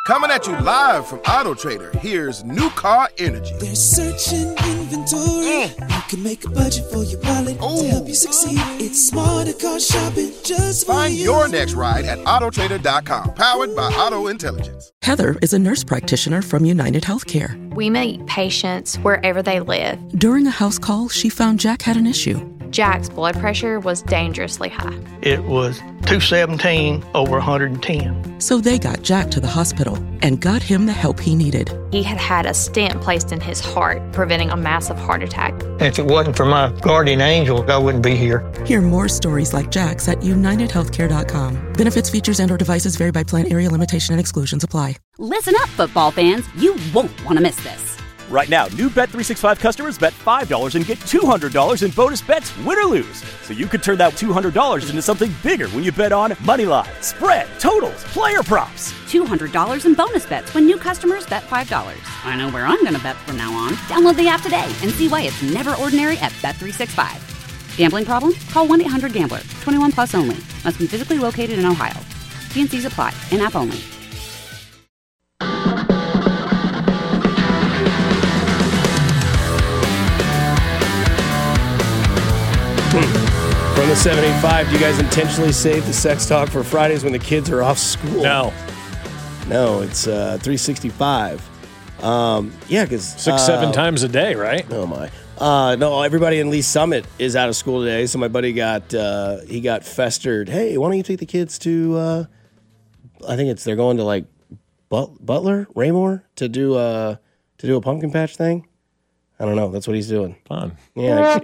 Coming at you live from Auto Trader, here's New Car Energy. There's searching inventory. You can make a budget for your wallet to help you succeed. It's smarter car shopping just for Find you. your next ride at autotrader.com, powered by Auto Intelligence. Heather is a nurse practitioner from United Healthcare. We meet patients wherever they live. During a house call, she found Jack had an issue. Jack's blood pressure was dangerously high. It was 217 over 110. So they got Jack to the hospital and got him the help he needed. He had had a stent placed in his heart, preventing a massive heart attack. If it wasn't for my guardian angel, I wouldn't be here. Hear more stories like Jack's at UnitedHealthcare.com. Benefits, features, and/or devices vary by plan, area, limitation, and exclusions apply. Listen up, football fans. You won't want to miss this. Right now, new Bet365 customers bet $5 and get $200 in bonus bets, win or lose. So you could turn that $200 into something bigger when you bet on moneyline, spread, totals, player props. $200 in bonus bets when new customers bet $5. I know where I'm going to bet from now on. Download the app today and see why it's never ordinary at Bet365. Gambling problem? Call 1-800-GAMBLER. 21 plus only. Must be physically located in Ohio. T&Cs apply. In-app only. From the 785, do you guys intentionally save the sex talk for Fridays when the kids are off school? No, it's 365. Yeah, because 6-7 times a day, right? Oh my. No, everybody in Lee Summit is out of school today. So my buddy got festered. Hey, why don't you take the kids to? I think they're going to like Butler, Raymore to do a pumpkin patch thing. I don't know. That's what he's doing. Fun. Yeah.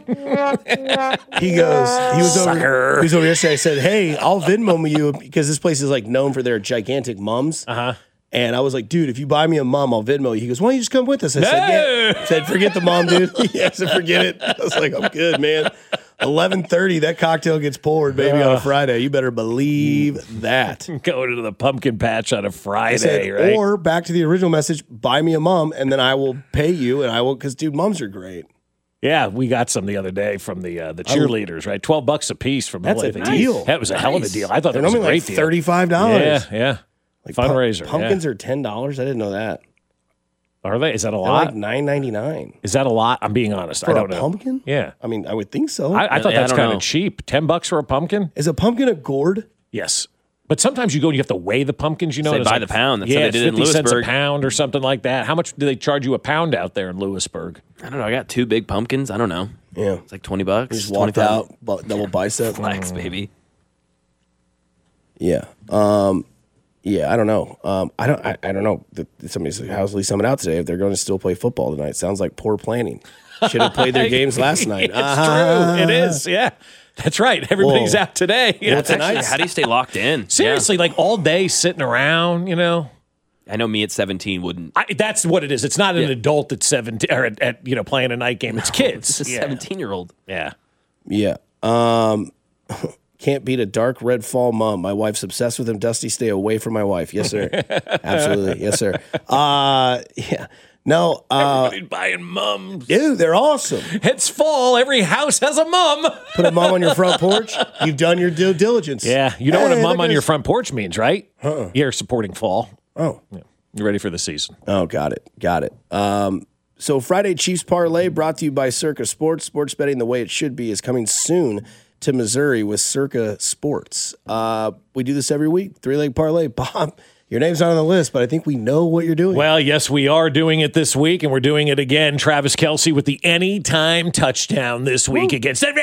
He was over yesterday. I said, hey, I'll Venmo you because this place is like known for their gigantic mums. Uh-huh. And I was like, dude, if you buy me a mum, I'll Venmo you. He goes, why don't you just come with us? I said, yeah. I said, forget the mom, dude. Yeah, I said, forget it. I was like, I'm good, man. 11:30, that cocktail gets poured, baby, on a Friday. You better believe that. Go to the pumpkin patch on a Friday, right? Or back to the original message, buy me a mum, and then I will pay you, and I will, because, dude, mums are great. Yeah, we got some the other day from the cheerleaders, right? $12 a piece from That's a deal. That was a hell of a deal. I thought They're that was a normally great like deal. $35. Yeah. Like fundraiser. Pumpkins are $10. I didn't know that. Are they? Is that a They're lot? like $9.99. Is that a lot? I'm being honest. For I don't a know. Pumpkin? Yeah. I mean, I would think so. I thought that's kind of cheap. $10 for a pumpkin? Is a pumpkin a gourd? Yes. But sometimes you go and you have to weigh the pumpkins, you know. Say by the pound. That's how they did it in 50 cents a Lewisburg. pound or something like that. How much do they charge you a pound out there in Lewisburg? I don't know. I got 2 big pumpkins. I don't know. Yeah. It's like $20. You just walked out, double bicep. Flex, baby. Yeah. Yeah, I don't know. I don't know. Somebody's like, how's Lee Summit out today if they're going to still play football tonight? Sounds like poor planning. Should have played their games last night. It's true. It is. Yeah. That's right. Everybody's out today. Well, Actually, how do you stay locked in? Seriously, like all day sitting around, you know? I know me at 17 wouldn't. That's what it is. It's not an adult at 17 or at playing a night game. It's kids. It's a 17-year-old. Yeah. Yeah. Can't beat a dark red fall mom. My wife's obsessed with him. Dusty, stay away from my wife. Yes, sir. Absolutely. Yes, sir. Yeah. No. Everybody's buying mums. Dude, they're awesome. It's fall. Every house has a mum. Put a mum on your front porch. You've done your due diligence. Yeah. You know what a mum on your front porch means, right? Uh-uh. You're supporting fall. Oh. Yeah. You're ready for the season. Oh, got it. So Friday Chiefs Parlay brought to you by Circa Sports. Sports betting the way it should be is coming soon to Missouri with Circa Sports. We do this every week. 3-leg parlay. Bob, your name's not on the list, but I think we know what you're doing. Well, yes, we are doing it this week, and we're doing it again. Travis Kelce with the anytime touchdown this week against the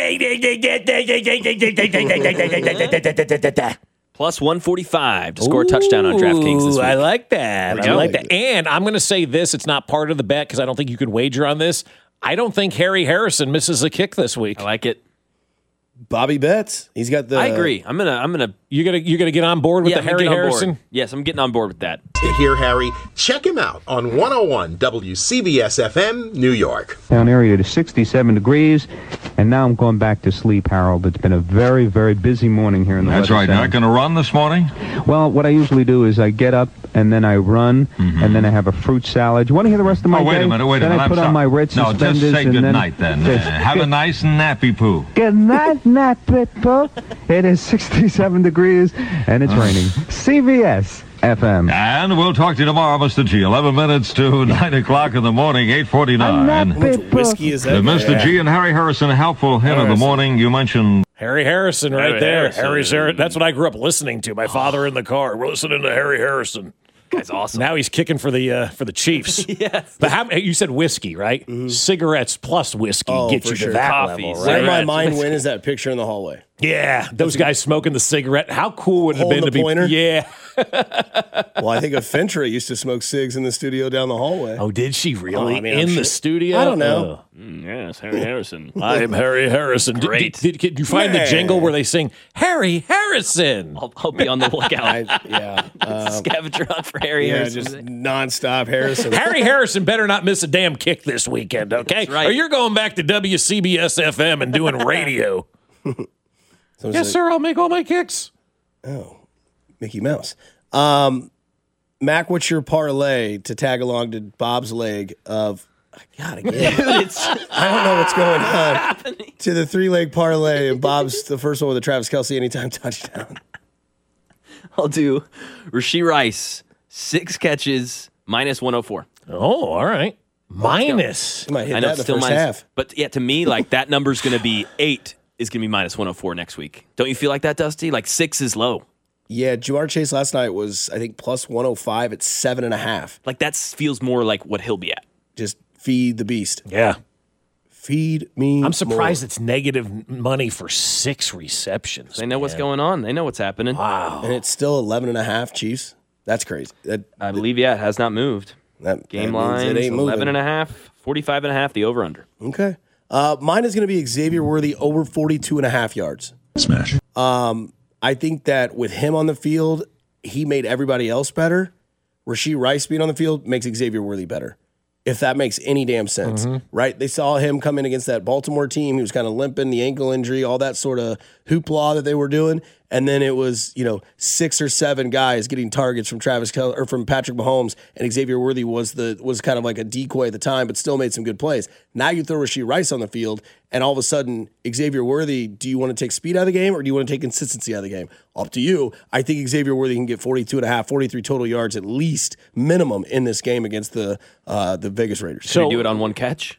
Plus 145 to score a touchdown on DraftKings this week. I like that. I like that. And I'm going to say this. It's not part of the bet because I don't think you could wager on this. I don't think Harry Harrison misses a kick this week. I like it. Bobby Betts. He's got the. I agree. I'm gonna. You gonna get on board with the Harry Harrison? Yes, I'm getting on board with that. To hear Harry, check him out on 101 WCBS FM, New York. Down area to 67 degrees, and now I'm going back to sleep, Harold. It's been a very, very busy morning here in the That's right. You're not going to run this morning? Well, what I usually do is I get up, and then I run, and then I have a fruit salad. You want to hear the rest of my day? Wait a minute. Then I put on my red suspenders. No, just say and good night then. Have a nice nappy poo. Good night, nappy poo. It is 67 degrees, and it's raining. CVS. FM. And we'll talk to you tomorrow, Mr. G. 11 minutes to 9 o'clock in the morning, 8:49. How much whiskey is that? Mr. G and Harry Harrison, helpful hint of the morning. You mentioned Harry Harrison right Harry there. Harrison. That's what I grew up listening to. My father in the car. We're listening to Harry Harrison. Guy's awesome. Now he's kicking for the Chiefs. Yes. But you said whiskey, right? Cigarettes plus whiskey get for you sure. to that Coffee, level, Where right? my mind went is that picture in the hallway. Yeah, those guys smoking the cigarette. How cool would it have Holding been to the be? pointer? Yeah. Well, I think of Fintra used to smoke cigs in the studio down the hallway. Oh, did she really? I mean, I'm in sure. the studio? I don't know. Yes, Harry Harrison. I am Harry Harrison. Great. Did you find the jingle where they sing Harry Harrison? I'll be on the lookout. Scavenger hunt for Harry Harrison. just nonstop Harrison. Harry Harrison better not miss a damn kick this weekend, okay? That's right. Or you're going back to WCBS FM and doing radio. Yes, sir, I'll make all my kicks. Oh, Mickey Mouse. Mac, what's your parlay to tag along to Bob's leg of God again? I don't know what's going on. To the 3-leg parlay, and Bob's the first one with a Travis Kelce anytime touchdown. I'll do Rashee Rice, 6 catches, minus 104. Oh, all right. Minus. You might hit I know that it's in the still first minus, half. but yeah, to me, like that number's going to be 8 is going to be minus 104 next week. Don't you feel like that, Dusty? Like 6 is low. Yeah, Jamar Chase last night was, I think, plus 105 at 7.5. Like that feels more like what he'll be at. Just feed the beast. Yeah. Feed me. I'm surprised more. it's negative money for 6 receptions. They know what's going on. They know what's happening. Wow. And it's still 11.5 Chiefs. That's crazy. I believe, yeah, it has not moved. Game line, it ain't moving. 11.5, 45.5, the over-under. Okay. Mine is going to be Xavier Worthy over 42.5 yards. Smash. I think that with him on the field, he made everybody else better. Rashee Rice being on the field makes Xavier Worthy better, if that makes any damn sense, right? They saw him come in against that Baltimore team. He was kind of limping, the ankle injury, all that sort of hoopla that they were doing. And then it was, 6 or 7 guys getting targets from from Patrick Mahomes, and Xavier Worthy was kind of like a decoy at the time, but still made some good plays. Now you throw Rashee Rice on the field, and all of a sudden, Xavier Worthy, do you want to take speed out of the game, or do you want to take consistency out of the game? Up to you. I think Xavier Worthy can get 42.5, 43 total yards at least minimum in this game against the Vegas Raiders. Should he do it on one catch?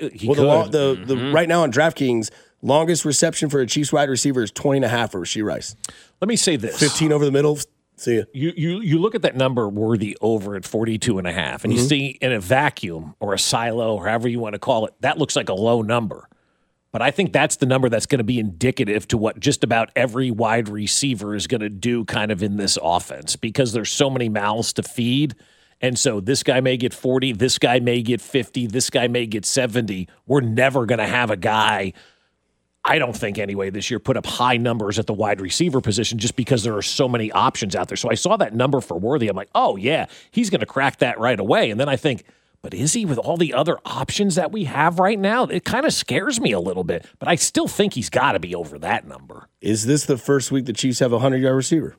Right now on DraftKings, longest reception for a Chiefs wide receiver is 20.5 for Rashee Rice. Let me say this. 15 over the middle. See ya. You look at that number Worthy over at 42.5, and you see in a vacuum or a silo or however you want to call it, that looks like a low number. But I think that's the number that's going to be indicative to what just about every wide receiver is going to do kind of in this offense, because there's so many mouths to feed. And so this guy may get 40, this guy may get 50, this guy may get 70. We're never going to have a guy, I don't think anyway, this year put up high numbers at the wide receiver position just because there are so many options out there. So I saw that number for Worthy. I'm like, oh, yeah, he's going to crack that right away. And then I think, but is he with all the other options that we have right now? It kind of scares me a little bit. But I still think he's got to be over that number. Is this the first week the Chiefs have a 100-yard receiver?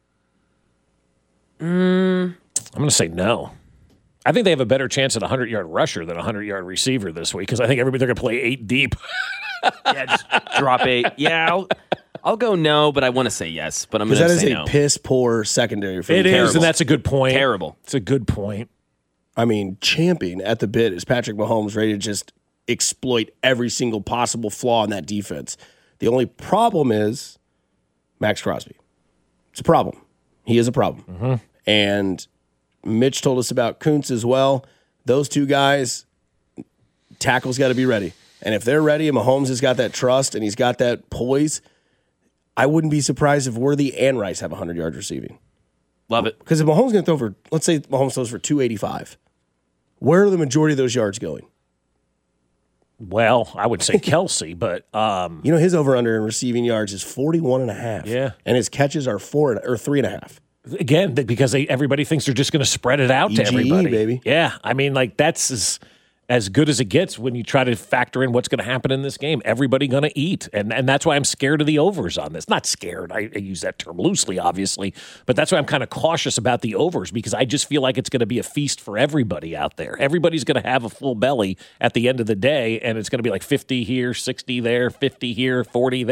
I'm going to say no. I think they have a better chance at a 100-yard rusher than a 100-yard receiver this week, because I think they're going to play 8 deep. Yeah, just drop 8. Yeah, I'll go no, but I want to say yes. But I'm going to say no. That is a piss-poor secondary for It the is, Terrible. and that's a good point. Terrible. It's a good point. I mean, champing at the bit is Patrick Mahomes ready to just exploit every single possible flaw in that defense. The only problem is Max Crosby. It's a problem. He is a problem. And Mitch told us about Kuntz as well. Those two guys, tackle's got to be ready. And if they're ready and Mahomes has got that trust and he's got that poise, I wouldn't be surprised if Worthy and Rice have 100 yards receiving. Love it. Because if Mahomes going to throw for, let's say Mahomes throws for 285, where are the majority of those yards going? Well, I would say Kelce, but his over-under in receiving yards is 41.5. Yeah. And his catches are 3.5. Again, because everybody thinks they're just going to spread it out to EGE, everybody. baby. Yeah, I mean, like that's as good as it gets when you try to factor in what's going to happen in this game. Everybody going to eat, and that's why I'm scared of the overs on this. Not scared, I use that term loosely, obviously, but that's why I'm kind of cautious about the overs, because I just feel like it's going to be a feast for everybody out there. Everybody's going to have a full belly at the end of the day, and it's going to be like 50 here, 60 there, 50 here, 40 there,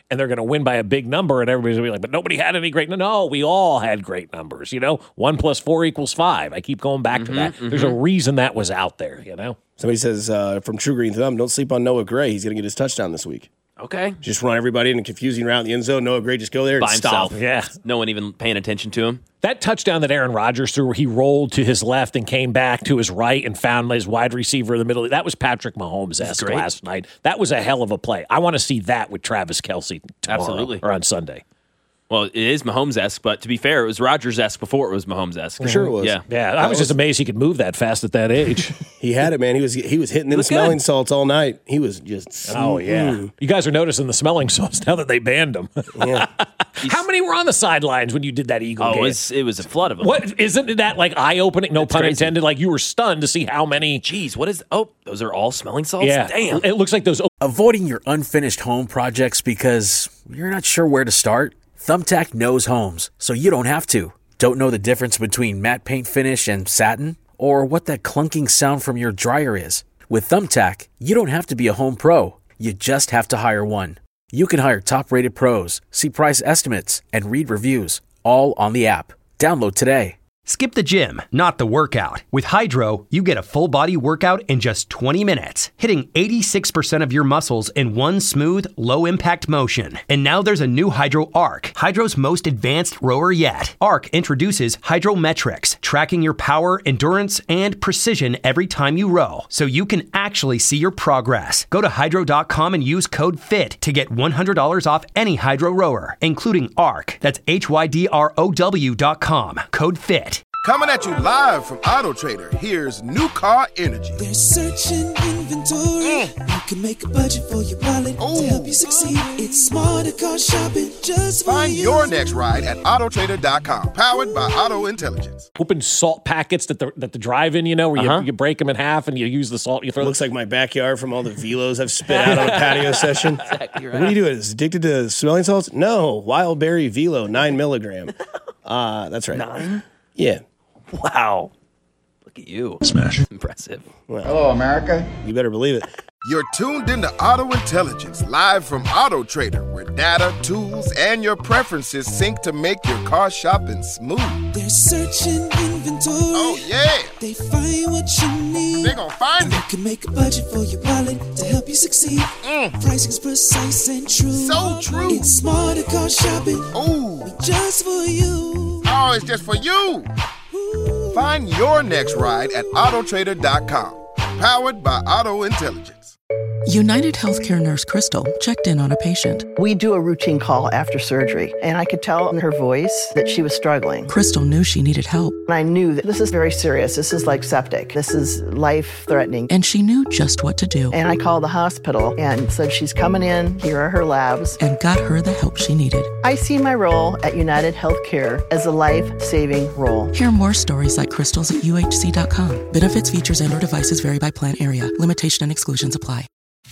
and they're going to win by a big number, and everybody's going to be like, but nobody had any great. No, we all had great numbers. 1 + 4 = 5. I keep going back to that. There's a reason that was out there. Somebody says from True Green Thumb, don't sleep on Noah Gray. He's going to get his touchdown this week. Okay. Just run everybody in a confusing route in the end zone. Noah Gray just go there and by stop. himself. Yeah. No one even paying attention to him. That touchdown that Aaron Rodgers threw where he rolled to his left and came back to his right and found his wide receiver in the middle, that was Patrick Mahomes-esque last night. That was a hell of a play. I want to see that with Travis Kelce tomorrow or on Sunday. Well, it is Mahomes-esque, but to be fair, it was Rodgers-esque before it was Mahomes-esque. For sure it was. Yeah. I was just amazed he could move that fast at that age. He had it, man. He was hitting them smelling salts all night. He was just... Oh, yeah. You guys are noticing the smelling salts now that they banned them. Yeah. How many were on the sidelines when you did that Eagle game? It was a flood of them. What, isn't that like eye-opening? No pun intended. Like you were stunned to see how many... Jeez, what is... Oh, those are all smelling salts? Yeah. Damn. It looks like those... Avoiding your unfinished home projects because you're not sure where to start? Thumbtack knows homes, so you don't have to. Don't know the difference between matte paint finish and satin? Or what that clunking sound from your dryer is? With Thumbtack, you don't have to be a home pro. You just have to hire one. You can hire top-rated pros, see price estimates, and read reviews, all on the app. Download today. Skip the gym, not the workout. With Hydro, you get a full-body workout in just 20 minutes, hitting 86% of your muscles in one smooth, low-impact motion. And now there's a new Hydro Arc, Hydro's most advanced rower yet. Arc introduces Hydrometrics, tracking your power, endurance, and precision every time you row, so you can actually see your progress. Go to Hydro.com and use code FIT to get $100 off any Hydro rower, including Arc. That's HYDROW.com, code FIT. Coming at you live from Auto Trader, here's New Car Energy. They're searching inventory. You can make a budget for your wallet to help you succeed. It's smarter car shopping just for Find you. your next ride at autotrader.com, powered by Auto Intelligence. Open salt packets that the drive-in, where you break them in half and you use the salt. You throw. It looks like my backyard from all the velos I've spit out on a patio session. Exactly right. What are you doing? Is it addicted to smelling salts? No, wild berry velo, 9 milligram. That's right. 9? Yeah. Wow. Look at you. Smash. Impressive. Well, hello, America. You better believe it. You're tuned into Auto Intelligence, live from Auto Trader, where data, tools, and your preferences sync to make your car shopping smooth. They're searching inventory. Oh, yeah. They find what you need. They're gonna find it. You can make a budget for your wallet to help you succeed. Pricing's precise and true. So true. It's smarter car shopping. Ooh. Just for you. Oh, it's just for you. Find your next ride at autotrader.com, powered by Auto Intelligence. United Healthcare nurse Crystal checked in on a patient. We do a routine call after surgery, and I could tell in her voice that she was struggling. Crystal knew she needed help. And I knew that this is very serious. This is like septic. This is life-threatening. And she knew just what to do. And I called the hospital and said, she's coming in, here are her labs. And got her the help she needed. I see my role at United Healthcare as a life-saving role. Hear more stories like Crystal's at UHC.com. Benefits, features, and/or devices vary by plan area. Limitation and exclusions apply.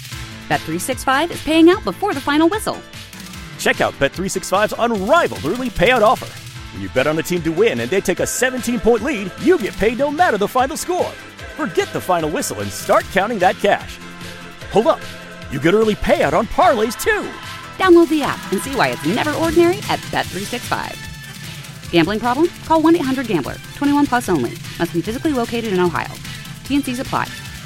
Bet365 is paying out before the final whistle. Check out Bet365's unrivaled early payout offer. When you bet on a team to win and they take a 17-point lead, you get paid no matter the final score. Forget the final whistle and start counting that cash. Hold up. You get early payout on parlays, too. Download the app and see why it's never ordinary at Bet365. Gambling problem? Call 1-800-GAMBLER. 21 plus only. Must be physically located in Ohio. T&Cs apply.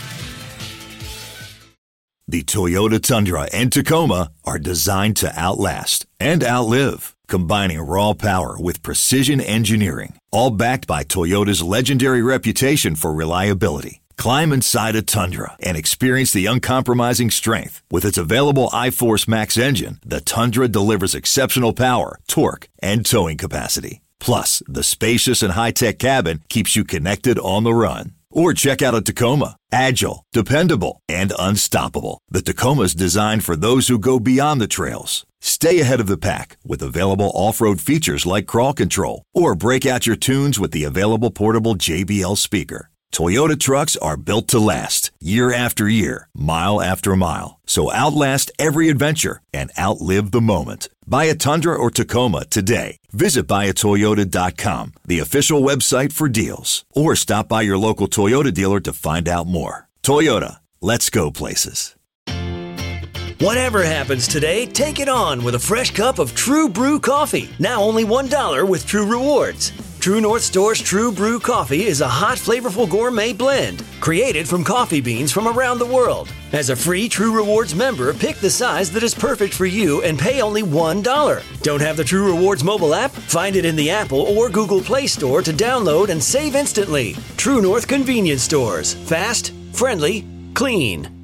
The Toyota Tundra and Tacoma are designed to outlast and outlive, combining raw power with precision engineering, all backed by Toyota's legendary reputation for reliability. Climb inside a Tundra and experience the uncompromising strength. With its available iForce Max engine, the Tundra delivers exceptional power, torque, and towing capacity. Plus, the spacious and high-tech cabin keeps you connected on the run. Or check out a Tacoma. Agile, dependable, and unstoppable. The Tacoma's designed for those who go beyond the trails. Stay ahead of the pack with available off-road features like crawl control. Or break out your tunes with the available portable JBL speaker. Toyota trucks are built to last, year after year, mile after mile. So outlast every adventure and outlive the moment. Buy a Tundra or Tacoma today. Visit buyatoyota.com, the official website for deals. Or stop by your local Toyota dealer to find out more. Toyota, let's go places. Whatever happens today, take it on with a fresh cup of True Brew coffee. Now only $1 with True Rewards. True North Store's True Brew coffee is a hot, flavorful gourmet blend created from coffee beans from around the world. As a free True Rewards member, pick the size that is perfect for you and pay only $1. Don't have the True Rewards mobile app? Find it in the Apple or Google Play Store to download and save instantly. True North Convenience Stores. Fast, friendly, clean.